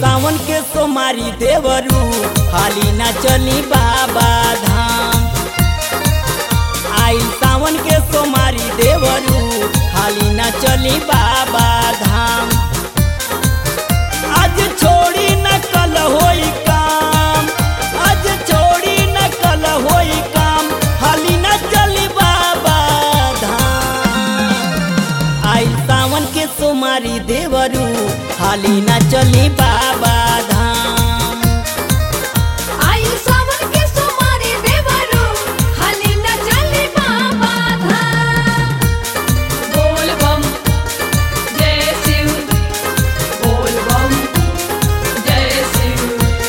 सावन के सोमारी देवरू हाली ना चली बाबा धाम। आई सावन के सोमारी देवरू हाली ना चली बाबा धाम। आज छोड़ी न कल होई काम, आज छोड़ी न कल होई काम, हाली ना चली बाबा धाम। आई सावन के सोमारी देवरू हाली ना चली बाबा धाम। आई सावन के सोमारी देवरू हाली ना चली बाबा धाम। बोल बम जय शिव, बोल बम जय शिव।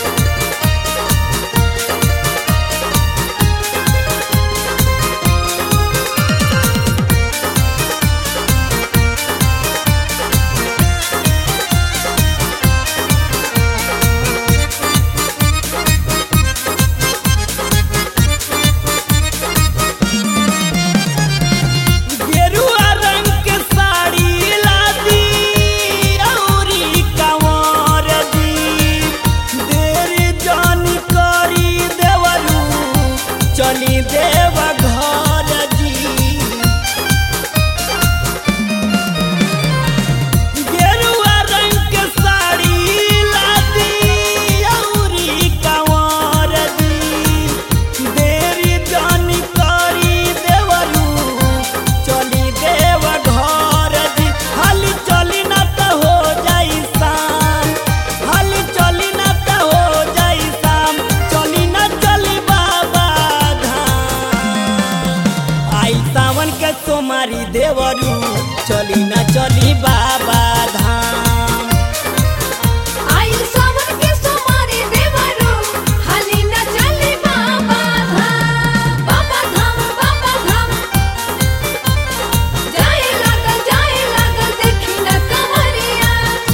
गेरुआ रंग के साड़ी लादी औरी कंवर दी, देरी जानी करी देवरू चली देव घर जी। गेरुआ रंग के साड़ी लादी औरी कंवर दी, देरी जानी करी देवरू चली देव घर जी। हाली चली ना त हो जाई शाम, हाली चली ना त हो जाई शाम, चली ना चली बाबा धाम। आई सावन के सोमारी देवरू चली ना चली बाबा धाम। आई सावन के सोमारी देवरू हाली ना चली बाबा धाम। बाबा धाम, बाबा धाम जाए लागल देखी ना कंवरिया।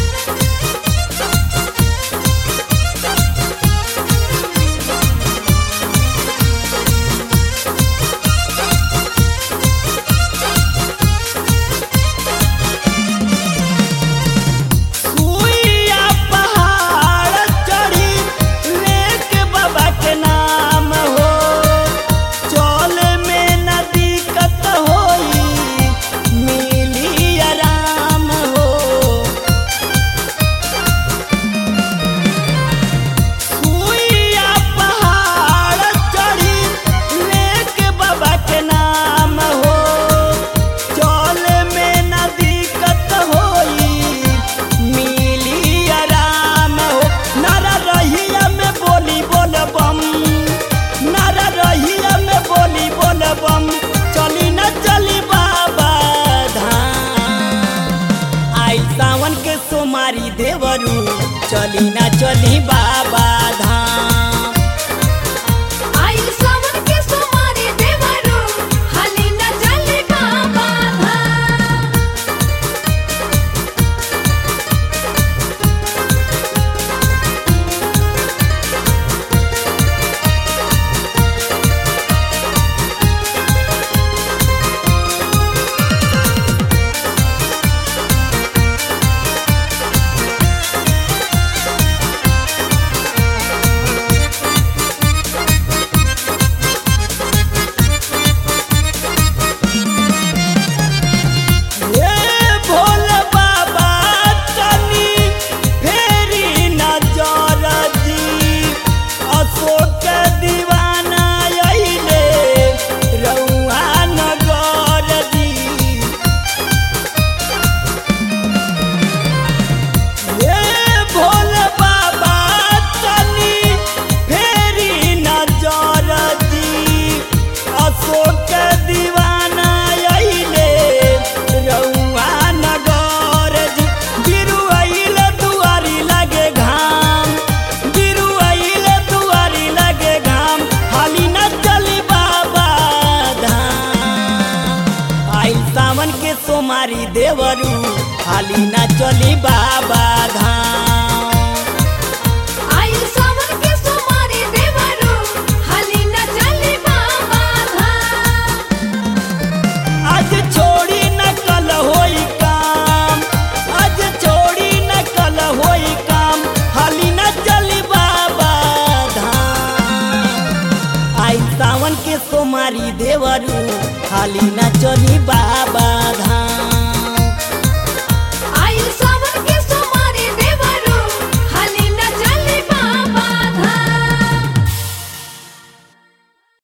सुइया पहाड़ चढ़ी लेके बाबा के नाम हो, चले में न दिक्कत होई मिली आराम हो। सुइया पहाड़ चढ़ी लेके बाबा के नाम हो, चले में न दिक्कत होई मिली आराम हो। नारा रहिया में बोली बोल बम, नारा रहिया में बोली बोल बम, चली न चली बाबा धाम। आई सावन के सोमारी देवरू चली न चली बाबा धाम। आई सावन के सोमारी देवरू हाली ना चली बाबा धाम। हे भोले बाबा तनी फेरी नजर दी, अशोक के दीवाना अइले रउआ नगर दी। हे भोले बाबा तनी फेरी नजर दी, अशोक के दीवाना अइले रउआ नगर जी। बिरु अइले दुआरी लगे घाम, बिरु अइले दुआरी लगे घाम, हाली ना चली बाबा धाम। आई सावन के सोमारी देवरू हाली ना चली बाबा धाम। आई सावन के सोमारी देवरू हाली ना चली बाबा धाम। आज छोड़ी न कल होई काम, आज छोड़ी न कल होई काम, हाली हाली न चली बाबा